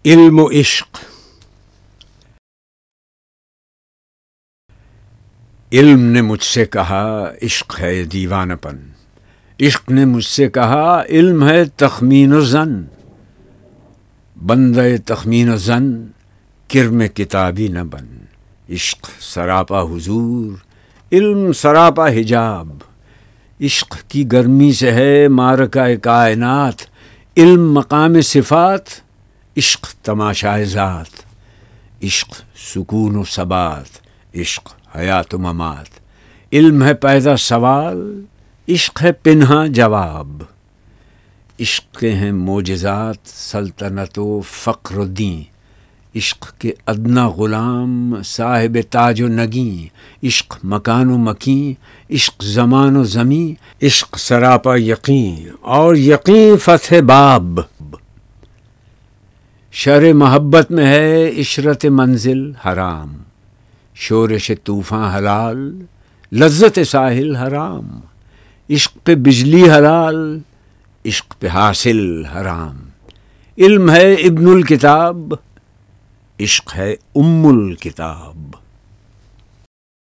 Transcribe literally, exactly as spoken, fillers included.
علم و عشق. علم نے مجھ سے کہا عشق ہے دیوانہ پن، عشق نے مجھ سے کہا علم ہے تخمین و زن، بندہ تخمین و زن کرم کتابی نہ بن، عشق سراپا حضور علم سراپا حجاب، عشق کی گرمی سے ہے معرکہ کائنات، علم مقام صفات عشق تماشائے ذات، عشق سکون و ثبات عشق حیات و ممات، علم ہے پیدا سوال عشق ہے پنہاں جواب، عشق کے ہیں معجزات سلطنت و فقر و دین، عشق کے ادنا غلام صاحب تاج و نگیں، عشق مکان و مکین عشق زمان و زمین، عشق سراپا یقین اور یقین فتح باب، شر محبت میں ہے عشرت منزل حرام، شورش طوفاں حلال لذت ساحل حرام، عشق پہ بجلی حلال عشق پہ حاصل حرام، علم ہے ابن الکتاب عشق ہے ام الکتاب۔